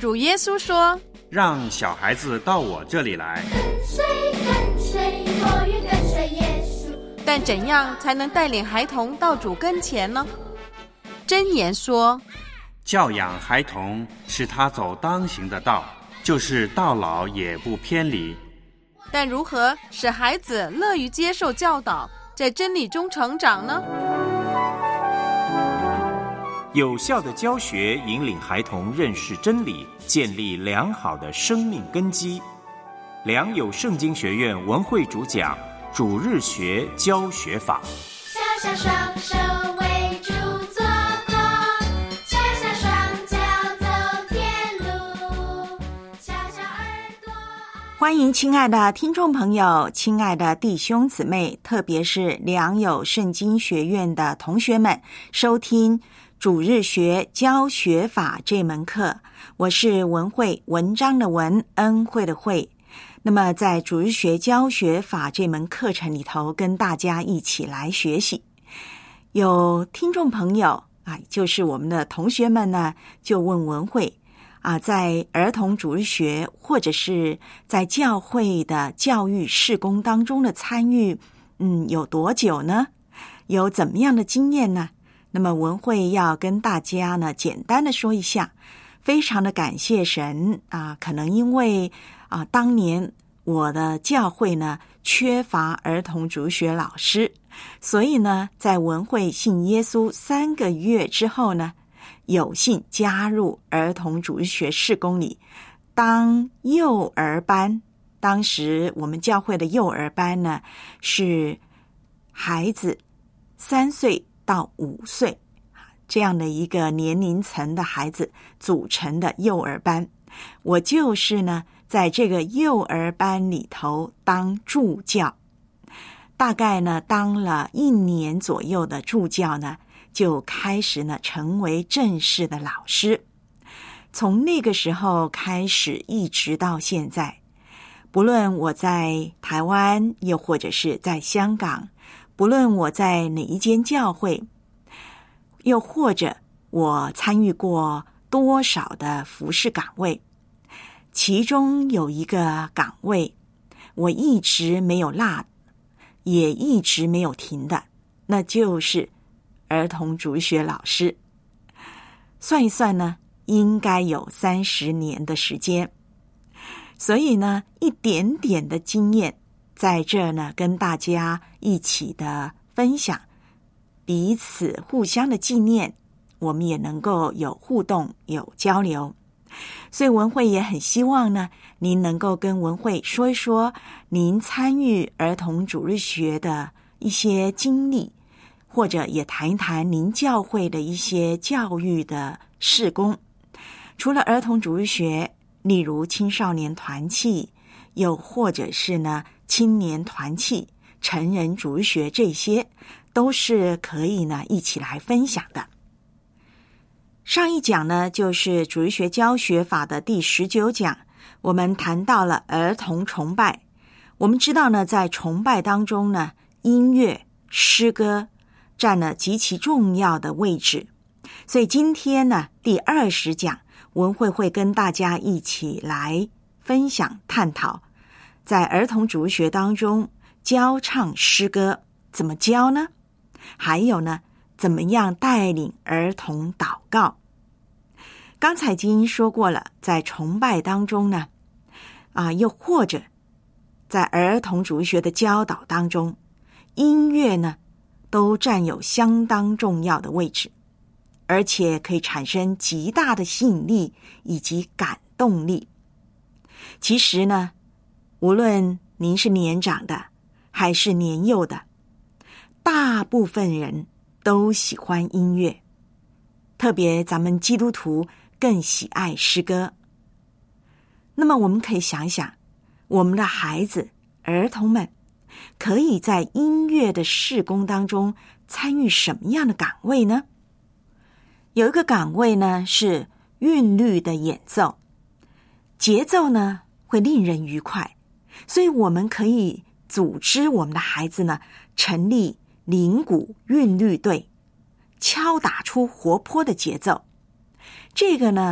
主耶稣说， 让小孩子到我这里来， 跟随我愿跟随耶稣。 但怎样才能带领孩童到主跟前呢？箴言说， 教养孩童，使他走当行的道，就是到老也不偏离。 但如何使孩子乐于接受教导，在真理中成长呢？ 有效的教学引领孩童认识真理，建立良好的生命根基。良友圣经学院文慧主讲主日学教学法。 小小双手为主作工，小小双脚走天路，小小耳朵。 欢迎亲爱的听众朋友，亲爱的弟兄姊妹，特别是良友圣经学院的同学们，收听主日学教学法这门课。我是文慧，文章的文，恩惠的惠。那么在主日学教学法这门课程里头，跟大家一起来学习。有听众朋友就是我们的同学们呢，就问文慧在儿童主日学或者是在教会的教育事工当中的参与有多久呢？有怎么样的经验呢？那么文慧要跟大家呢简单的说一下，非常的感谢神可能因为当年我的教会呢缺乏儿童主日学老师，所以呢在文慧信耶稣3个月之后呢，有幸加入儿童主日学事工里当幼儿班。当时我们教会的幼儿班呢是孩子3岁到5岁这样的一个年龄层的孩子组成的幼儿班。我就是呢在这个幼儿班里头当助教，大概呢当了1年左右的助教呢，就开始呢成为正式的老师。从那个时候开始一直到现在，不论我在台湾又或者是在香港，不论我在哪一间教会，又或者我参与过多少的服事岗位，其中有一个岗位我一直没有落，也一直没有停的，那就是儿童主日学老师。算一算呢，应该有30年的时间。所以呢，一点点的经验在这呢跟大家一起的分享，彼此互相的纪念，我们也能够有互动有交流。所以文慧也很希望呢，您能够跟文慧说一说您参与儿童主日学的一些经历，或者也谈一谈您教会的一些教育的事工。除了儿童主日学，例如青少年团契，又或者是呢青年团契、成人主日学，这些都是可以呢一起来分享的。上一讲呢就是主日学教学法的第19讲，我们谈到了儿童崇拜。我们知道呢，在崇拜当中呢，音乐、诗歌占了极其重要的位置。所以今天呢第20讲，文慧会跟大家一起来分享探讨，在儿童主日学当中教唱诗歌怎么教呢？还有呢，怎么样带领儿童祷告？刚才已经说过了，在崇拜当中呢，又或者在儿童主日学的教导当中，音乐呢都占有相当重要的位置，而且可以产生极大的吸引力以及感动力。其实呢，无论您是年长的还是年幼的，大部分人都喜欢音乐，特别咱们基督徒更喜爱诗歌。那么我们可以想想，我们的孩子、儿童们可以在音乐的事工当中参与什么样的岗位呢？有一个岗位呢是韵律的演奏，节奏呢会令人愉快，所以我们可以组织我们的孩子呢成立铃鼓韵律队，敲打出活泼的节奏。这个呢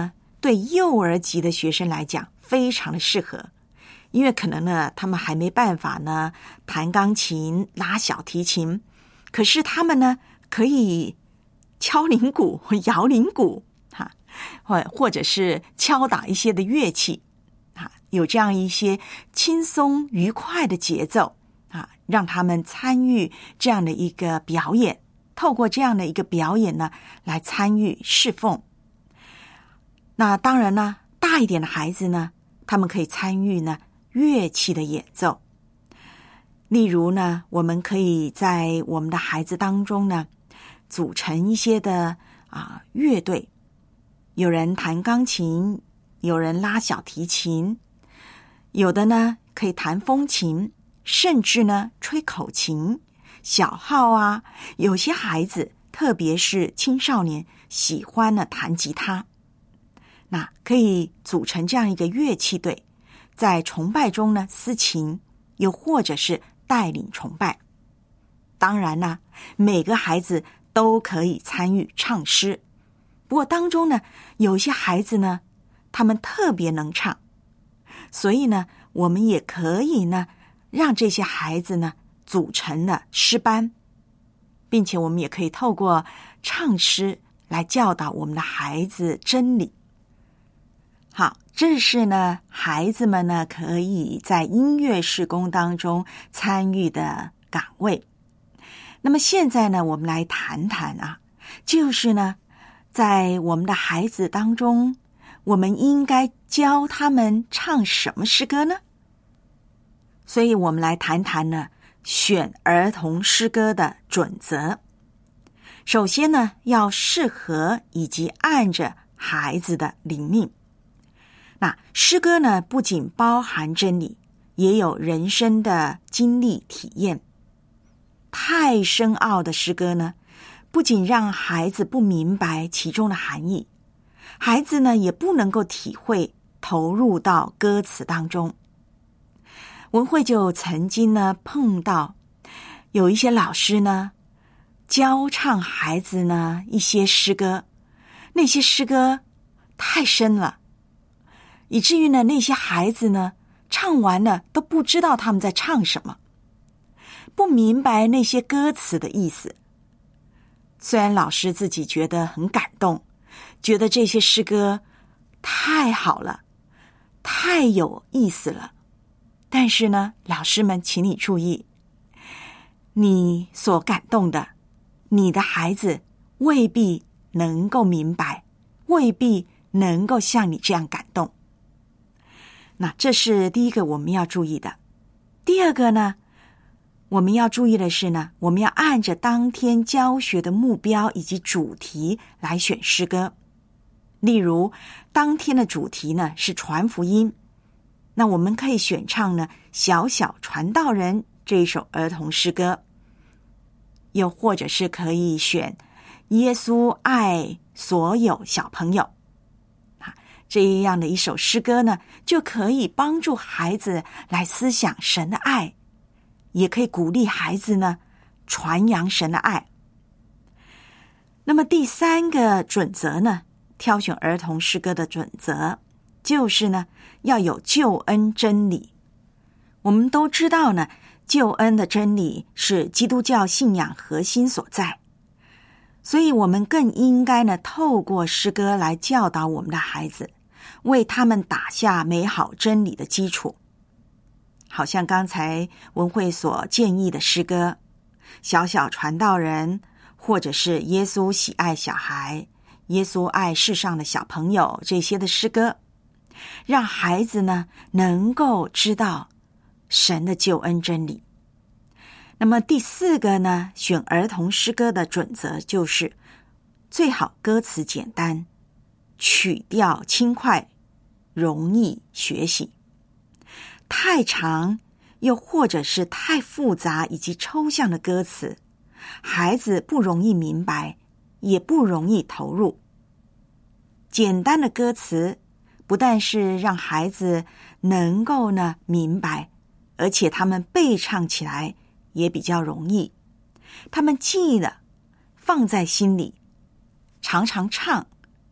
对幼儿级的学生来讲非常的适合，因为可能呢他们还没办法呢弹钢琴、拉小提琴，可是他们呢可以敲铃鼓、摇铃鼓或者是敲打一些的乐器有这样一些轻松愉快的节奏让他们参与这样的一个表演，透过这样的一个表演呢来参与侍奉。那当然呢，大一点的孩子呢，他们可以参与呢乐器的演奏。例如呢，我们可以在我们的孩子当中呢组成一些的乐队，有人弹钢琴，有人拉小提琴，有的呢可以弹风琴，甚至呢吹口琴、小号有些孩子特别是青少年喜欢呢弹吉他，那可以组成这样一个乐器队，在崇拜中呢司琴，又或者是带领崇拜。当然呢，每个孩子都可以参与唱诗，不过当中呢有些孩子呢他们特别能唱，所以呢我们也可以呢让这些孩子呢组成了诗班，并且我们也可以透过唱诗来教导我们的孩子真理。好，这是呢孩子们呢可以在音乐事工当中参与的岗位。那么现在呢我们来谈谈就是呢在我们的孩子当中，我们应该教他们唱什么诗歌呢？所以我们来谈谈呢选儿童诗歌的准则。首先呢要适合以及按着孩子的灵命。那诗歌呢不仅包含真理，也有人生的经历体验。太深奥的诗歌呢不仅让孩子不明白其中的含义，孩子呢也不能够体会投入到歌词当中。文慧就曾经呢碰到有一些老师呢教唱孩子呢一些诗歌，那些诗歌太深了，以至于呢那些孩子呢唱完了都不知道他们在唱什么，不明白那些歌词的意思。虽然老师自己觉得很感动，觉得这些诗歌太好了，太有意思了，但是呢老师们请你注意，你所感动的，你的孩子未必能够明白，未必能够像你这样感动。那这是第一个我们要注意的。第二个呢，我们要注意的是呢，我们要按着当天教学的目标以及主题来选诗歌。例如当天的主题呢是传福音，那我们可以选唱呢小小传道人这一首儿童诗歌，又或者是可以选耶稣爱所有小朋友这样的一首诗歌呢，就可以帮助孩子来思想神的爱，也可以鼓励孩子呢传扬神的爱。那么第三个准则呢，挑选儿童诗歌的准则就是呢要有救恩真理。我们都知道呢，救恩的真理是基督教信仰核心所在，所以我们更应该呢透过诗歌来教导我们的孩子，为他们打下美好真理的基础。好像刚才文慧所建议的诗歌，小小传道人，或者是耶稣喜爱小孩，耶稣爱世上的小朋友，这些的诗歌，让孩子呢能够知道神的救恩真理。那么第四个呢，选儿童诗歌的准则就是最好歌词简单，曲调轻快，容易学习。太长又或者是太复杂以及抽象的歌词，孩子不容易明白，也不容易投入。简单的歌词不但是让孩子能够呢明白，而且他们背唱起来也比较容易，他们记了放在心里，常常唱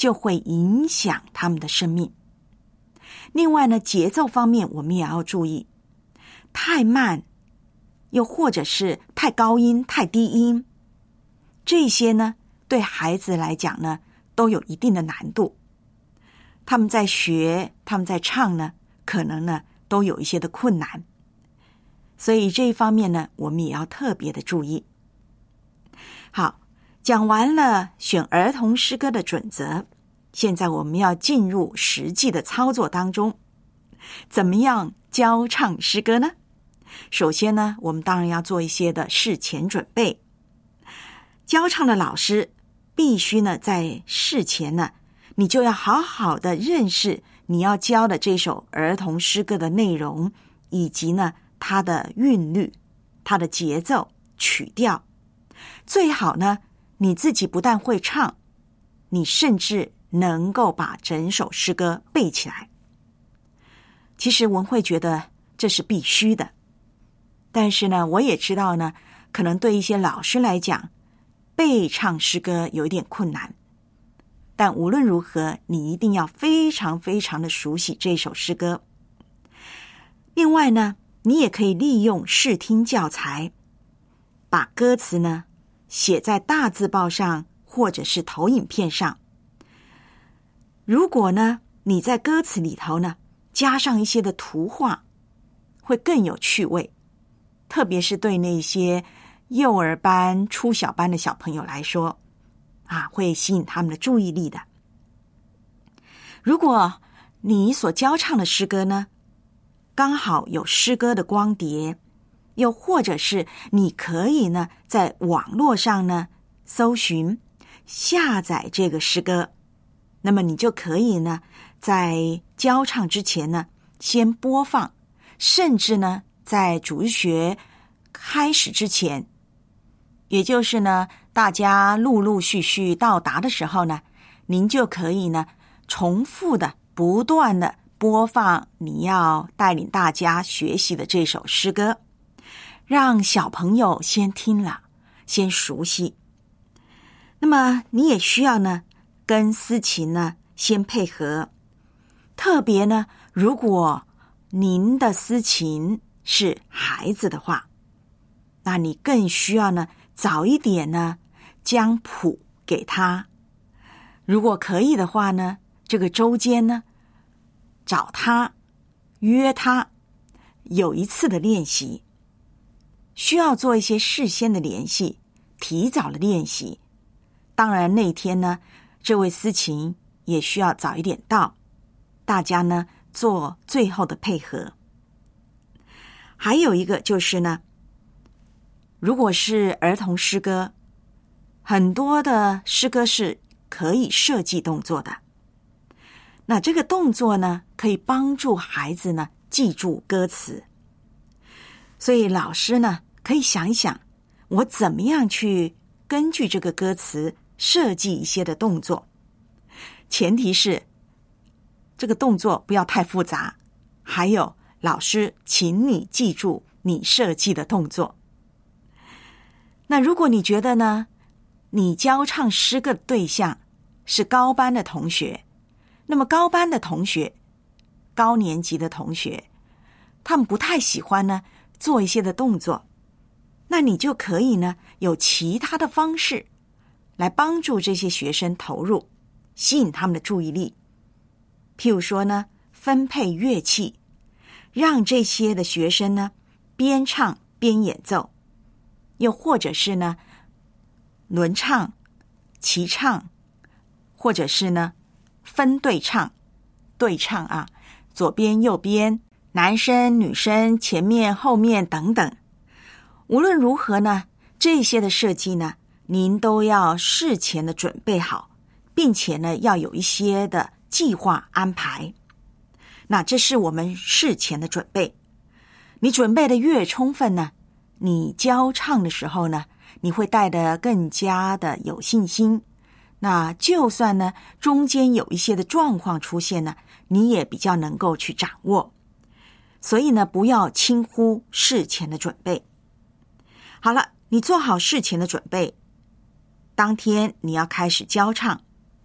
就会影响他们的生命。另外呢，节奏方面我们也要注意，太慢又或者是太高音太低音，这些呢对孩子来讲呢都有一定的难度，他们在学他们在唱呢可能呢都有一些的困难，所以这一方面呢我们也要特别的注意。好，讲完了选儿童诗歌的准则，现在我们要进入实际的操作当中。怎么样教唱诗歌呢？首先呢，我们当然要做一些的事前准备。教唱的老师必须呢在事前呢，你就要好好的认识你要教的这首儿童诗歌的内容，以及呢它的韵律、它的节奏、曲调。最好呢你自己不但会唱，你甚至能够把整首诗歌背起来。其实文慧觉得这是必须的，但是呢我也知道呢，可能对一些老师来讲背唱诗歌有一点困难，但无论如何你一定要非常非常的熟悉这首诗歌。另外呢，你也可以利用视听教材，把歌词呢写在大字报上或者是投影片上。如果呢你在歌词里头呢加上一些的图画，会更有趣味，特别是对那些幼儿班、初小班的小朋友来说会吸引他们的注意力的。如果你所教唱的诗歌呢刚好有诗歌的光碟，又或者是你可以呢在网络上呢搜寻下载这个诗歌，那么你就可以呢在教唱之前呢先播放，甚至呢在主日学开始之前，也就是呢大家陆陆续续到达的时候呢，您就可以呢重复的不断的播放你要带领大家学习的这首诗歌，让小朋友先听了，先熟悉。那么你也需要呢跟司琴呢先配合，特别呢如果您的司琴是孩子的话，那你更需要呢早一点呢将谱给他。如果可以的话呢，这个周间呢找他约他有一次的练习，需要做一些事先的联系，提早的练习。当然那天呢这位司琴也需要早一点到，大家呢做最后的配合。还有一个就是呢，如果是儿童诗歌，很多的诗歌是可以设计动作的，那这个动作呢可以帮助孩子呢记住歌词。所以老师呢可以想一想，我怎么样去根据这个歌词设计一些的动作，前提是这个动作不要太复杂，还有老师请你记住你设计的动作。那如果你觉得呢你教唱诗歌的对象是高班的同学，那么高班的同学，高年级的同学，他们不太喜欢呢做一些的动作，那你就可以呢有其他的方式来帮助这些学生投入，吸引他们的注意力。譬如说呢分配乐器，让这些的学生呢边唱边演奏，又或者是呢轮唱、齐唱，或者是呢分队唱、对唱左边右边，男生女生，前面后面等等。无论如何呢，这些的设计呢您都要事前的准备好，并且呢要有一些的计划安排。那这是我们事前的准备，你准备的越充分呢，你教唱的时候呢你会带得更加的有信心。那就算呢中间有一些的状况出现呢，你也比较能够去掌握。所以呢不要轻忽事前的准备。好了，你做好事前的准备，当天你要开始教唱，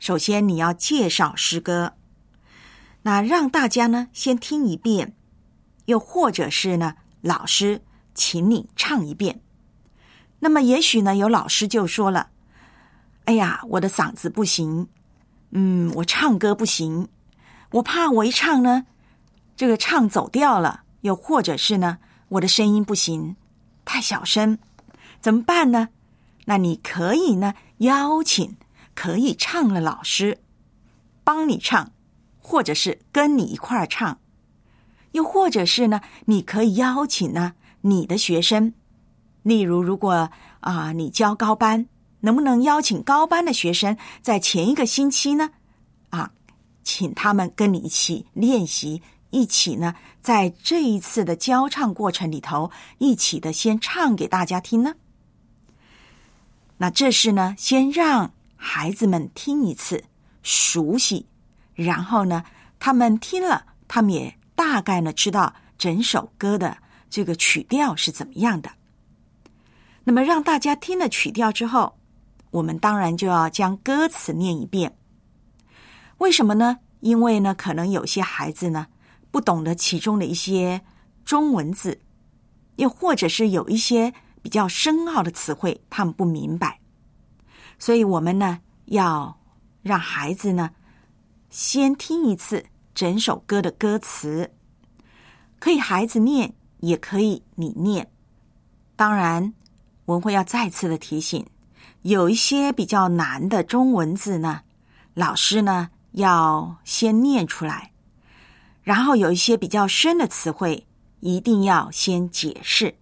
首先你要介绍诗歌，那让大家呢先听一遍，又或者是呢老师请你唱一遍。那么也许呢有老师就说了，哎呀，我的嗓子不行，我唱歌不行，我怕我一唱呢这个唱走调了，又或者是呢我的声音不行，太小声，怎么办呢？那你可以呢邀请可以唱的老师帮你唱，或者是跟你一块儿唱，又或者是呢你可以邀请呢你的学生，例如如果你教高班，能不能邀请高班的学生在前一个星期呢请他们跟你一起练习，一起呢在这一次的教唱过程里头一起的先唱给大家听呢？那这是呢先让孩子们听一次熟悉，然后呢他们听了，他们也大概呢知道整首歌的这个曲调是怎么样的。那么让大家听了曲调之后，我们当然就要将歌词念一遍。为什么呢？因为呢可能有些孩子呢不懂得其中的一些中文字，又或者是有一些比较深奥的词汇他们不明白，所以我们呢要让孩子呢先听一次整首歌的歌词，可以孩子念，也可以你念。当然文慧要再次的提醒，有一些比较难的中文字呢，老师呢要先念出来，然后有一些比较深的词汇一定要先解释。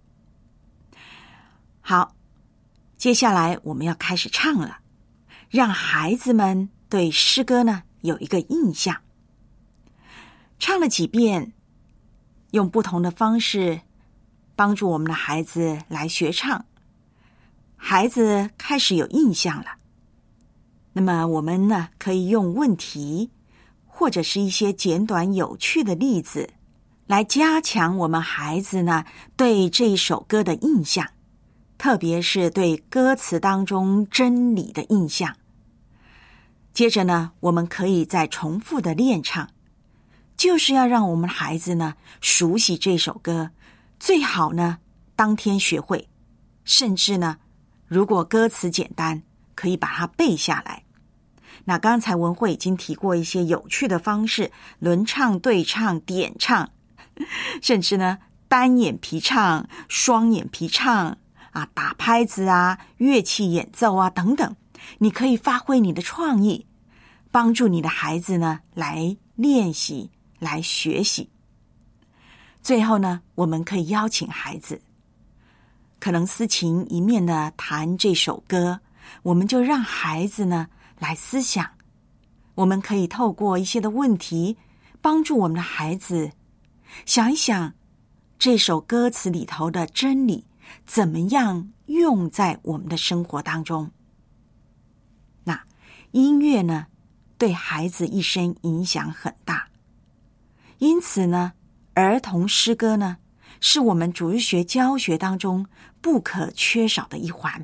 好，接下来我们要开始唱了，让孩子们对诗歌呢有一个印象。唱了几遍，用不同的方式帮助我们的孩子来学唱，孩子开始有印象了。那么我们呢可以用问题或者是一些简短有趣的例子来加强我们孩子呢对这一首歌的印象，特别是对歌词当中真理的印象。接着呢我们可以再重复的练唱，就是要让我们孩子呢熟悉这首歌，最好呢当天学会，甚至呢如果歌词简单可以把它背下来。那刚才文慧已经提过一些有趣的方式，轮唱、对唱、点唱，甚至呢单眼皮唱、双眼皮唱打拍子乐器演奏等等，你可以发挥你的创意，帮助你的孩子呢来练习，来学习。最后呢我们可以邀请孩子可能司琴一面的弹这首歌，我们就让孩子呢来思想，我们可以透过一些的问题帮助我们的孩子想一想这首歌词里头的真理怎么样用在我们的生活当中。那音乐呢对孩子一生影响很大，因此呢儿童诗歌呢是我们主日学教学当中不可缺少的一环。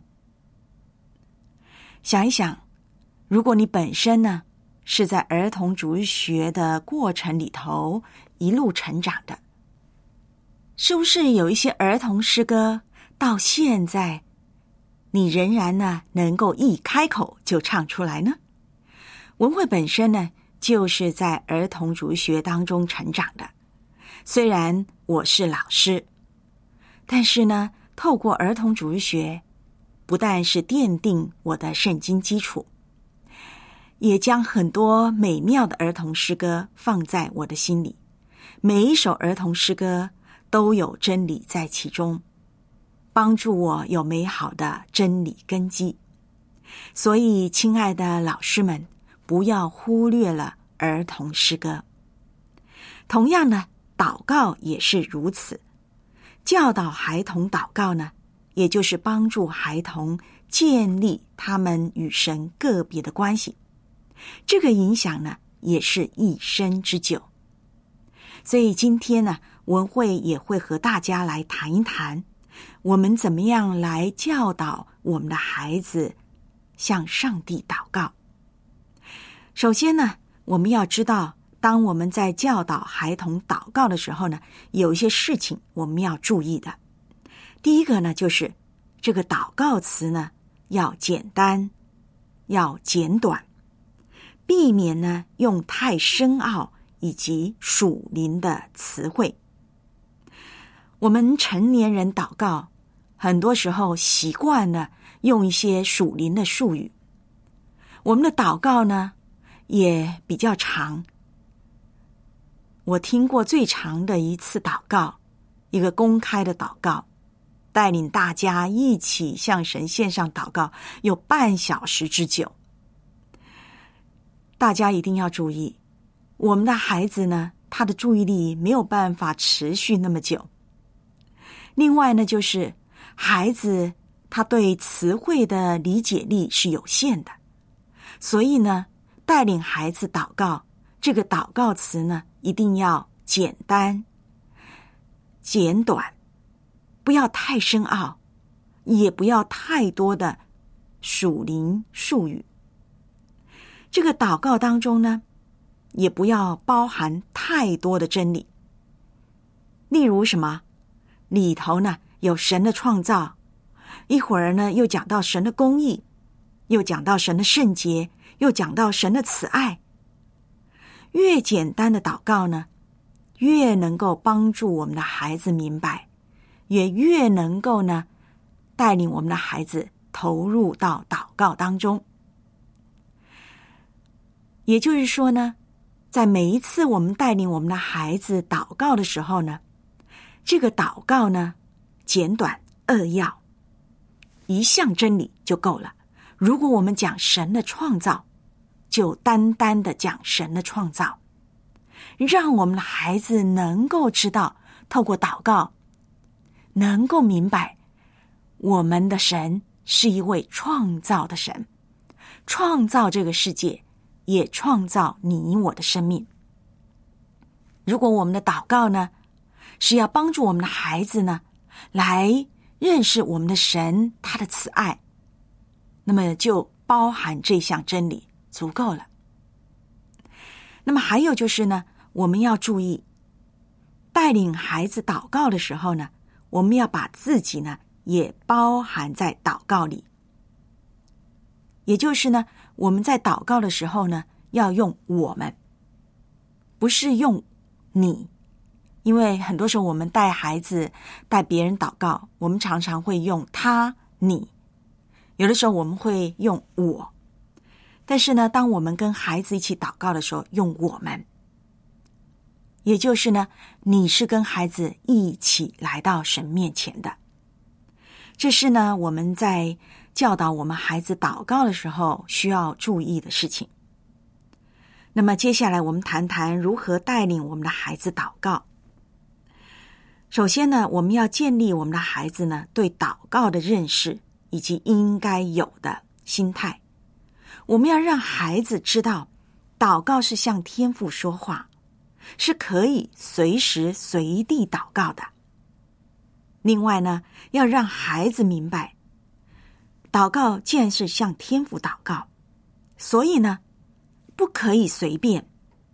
想一想，如果你本身呢是在儿童主日学的过程里头一路成长的，是不是有一些儿童诗歌到现在你仍然呢能够一开口就唱出来呢？文慧本身呢就是在儿童主日学当中成长的，虽然我是老师，但是呢透过儿童主日学不但是奠定我的圣经基础，也将很多美妙的儿童诗歌放在我的心里，每一首儿童诗歌都有真理在其中，帮助我有美好的真理根基。所以亲爱的老师们，不要忽略了儿童诗歌。同样呢祷告也是如此，教导孩童祷告呢也就是帮助孩童建立他们与神个别的关系，这个影响呢也是一生之久。所以今天呢文慧也会和大家来谈一谈，我们怎么样来教导我们的孩子向上帝祷告。 首先呢，我们要知道，当我们在教导孩童祷告的时候呢，有一些事情我们要注意的。第一个呢，就是这个祷告词呢要简单，要简短，避免呢用太深奥以及属灵的词汇。我们成年人祷告，很多时候习惯了用一些属灵的术语，我们的祷告呢也比较长。我听过最长的一次祷告，一个公开的祷告，带领大家一起向神献上祷告，有半小时之久。大家一定要注意，我们的孩子呢，他的注意力没有办法持续那么久。另外呢，就是孩子他对词汇的理解力是有限的，所以呢，带领孩子祷告，这个祷告词呢，一定要简单、简短，不要太深奥，也不要太多的属灵术语。这个祷告当中呢，也不要包含太多的真理。例如什么？里头呢有神的创造，一会儿呢又讲到神的公义，又讲到神的圣洁，又讲到神的慈爱。越简单的祷告呢，越能够帮助我们的孩子明白，也越能够呢带领我们的孩子投入到祷告当中。也就是说呢，在每一次我们带领我们的孩子祷告的时候呢，这个祷告呢简短扼要，一项真理就够了。如果我们讲神的创造，就单单的讲神的创造，让我们的孩子能够知道，透过祷告能够明白，我们的神是一位创造的神，创造这个世界，也创造你我的生命。如果我们的祷告呢，是要帮助我们的孩子呢，来认识我们的神，他的慈爱，那么就包含这项真理，足够了。那么还有就是呢，我们要注意，带领孩子祷告的时候呢，我们要把自己呢也包含在祷告里。也就是呢，我们在祷告的时候呢，要用我们，不是用你。因为很多时候我们带孩子、带别人祷告，我们常常会用他、你，有的时候我们会用我。但是呢，当我们跟孩子一起祷告的时候，用我们，也就是呢，你是跟孩子一起来到神面前的。这是呢，我们在教导我们孩子祷告的时候需要注意的事情。那么接下来我们谈谈如何带领我们的孩子祷告。首先呢，我们要建立我们的孩子呢对祷告的认识以及应该有的心态。我们要让孩子知道，祷告是向天父说话，是可以随时随地祷告的。另外呢，要让孩子明白，祷告既然是向天父祷告，所以呢，不可以随便。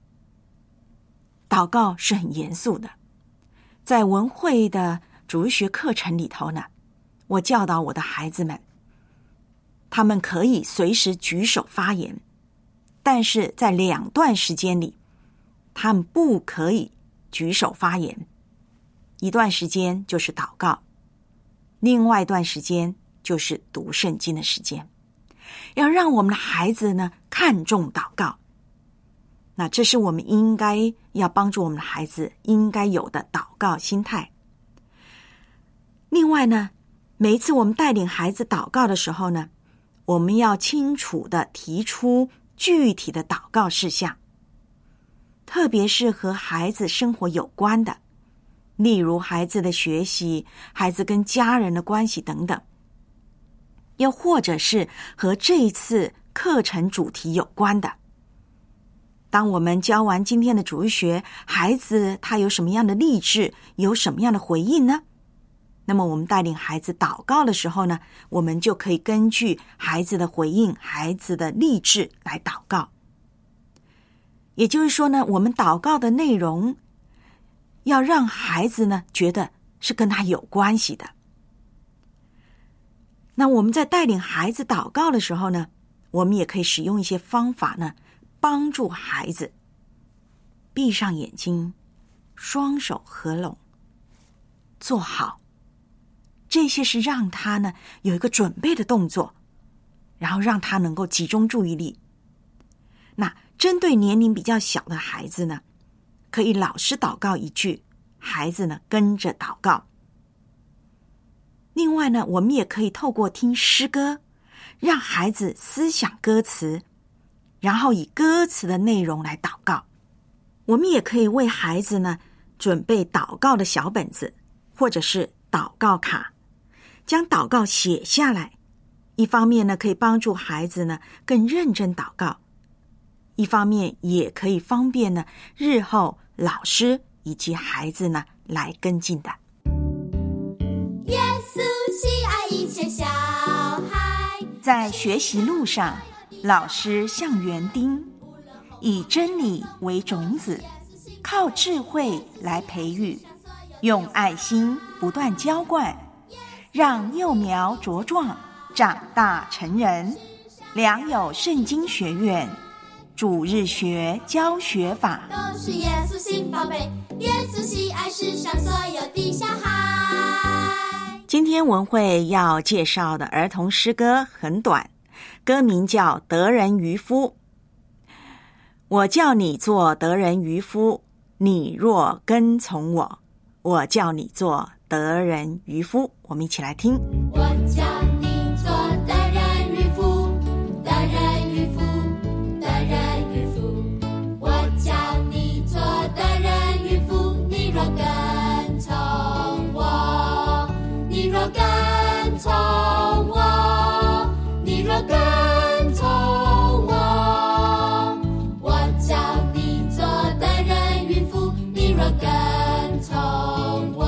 祷告是很严肃的。在文会的主日学课程里头呢，我教导我的孩子们，他们可以随时举手发言，但是在2段时间里，他们不可以举手发言。一段时间就是祷告，另外一段时间就是读圣经的时间。要让我们的孩子呢看重祷告，那这是我们应该要帮助我们的孩子应该有的祷告心态。另外呢，每一次我们带领孩子祷告的时候呢，我们要清楚地提出具体的祷告事项，特别是和孩子生活有关的，例如孩子的学习、孩子跟家人的关系等等，又或者是和这一次课程主题有关的。当我们教完今天的主日学，孩子他有什么样的励志，有什么样的回应呢？那么我们带领孩子祷告的时候呢，我们就可以根据孩子的回应、孩子的励志来祷告。 也就是说呢，我们祷告的内容要让孩子呢觉得是跟他有关系的。那我们在带领孩子祷告的时候呢，我们也可以使用一些方法呢，帮助孩子闭上眼睛，双手合拢，坐好。这些是让他呢有一个准备的动作，然后让他能够集中注意力。那针对年龄比较小的孩子呢，可以老师祷告一句，孩子呢跟着祷告。另外呢，我们也可以透过听诗歌，让孩子思想歌词，然后以歌词的内容来祷告。我们也可以为孩子呢准备祷告的小本子，或者是祷告卡，将祷告写下来。一方面呢，可以帮助孩子呢更认真祷告，一方面也可以方便呢日后老师以及孩子呢来跟进的。 耶稣喜爱一切小孩， 在学习路上，老师像园丁，以真理为种子，靠智慧来培育，用爱心不断浇灌，让幼苗茁壮，长大成人。良友圣经学院主日学教学法， 都是耶稣心宝贝，耶稣喜爱世上所有的小孩。 今天文慧要介绍的儿童诗歌很短，歌名叫《得人渔夫》。我叫你做得人渔夫，你若跟从我，我叫你做得人渔夫。我们一起来听。 我叫你做得人渔夫，得人渔夫，得人渔夫。我叫你做得人渔夫，你若跟从我，你若跟从我，你若跟从我。我叫你做得人渔夫，你若跟从我。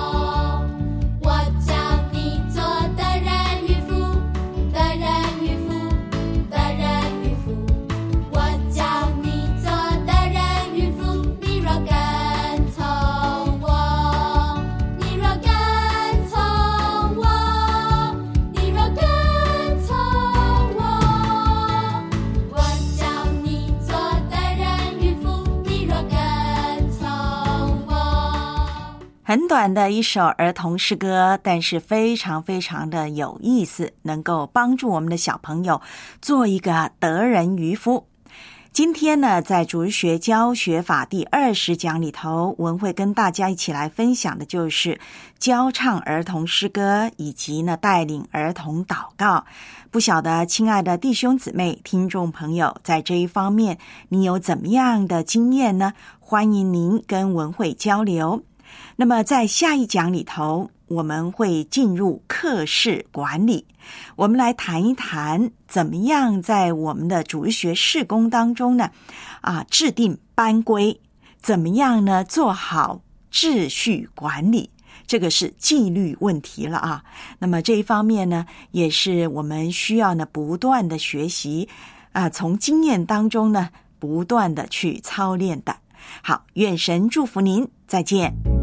很短的一首儿童诗歌，但是非常非常的有意思，能够帮助我们的小朋友做一个得人渔夫。今天呢，在主日学教学法第20讲里头，文慧跟大家一起来分享的就是教唱儿童诗歌，以及呢带领儿童祷告。不晓得亲爱的弟兄姊妹、听众朋友，在这一方面你有怎么样的经验呢？欢迎您跟文慧交流。那么在下一讲里头，我们会进入课室管理，我们来谈一谈怎么样在我们的主日学事工当中呢制定班规，怎么样呢做好秩序管理，这个是纪律问题了啊。那么这一方面呢，也是我们需要呢不断的学习从经验当中呢不断的去操练的。好，愿神祝福您，再见。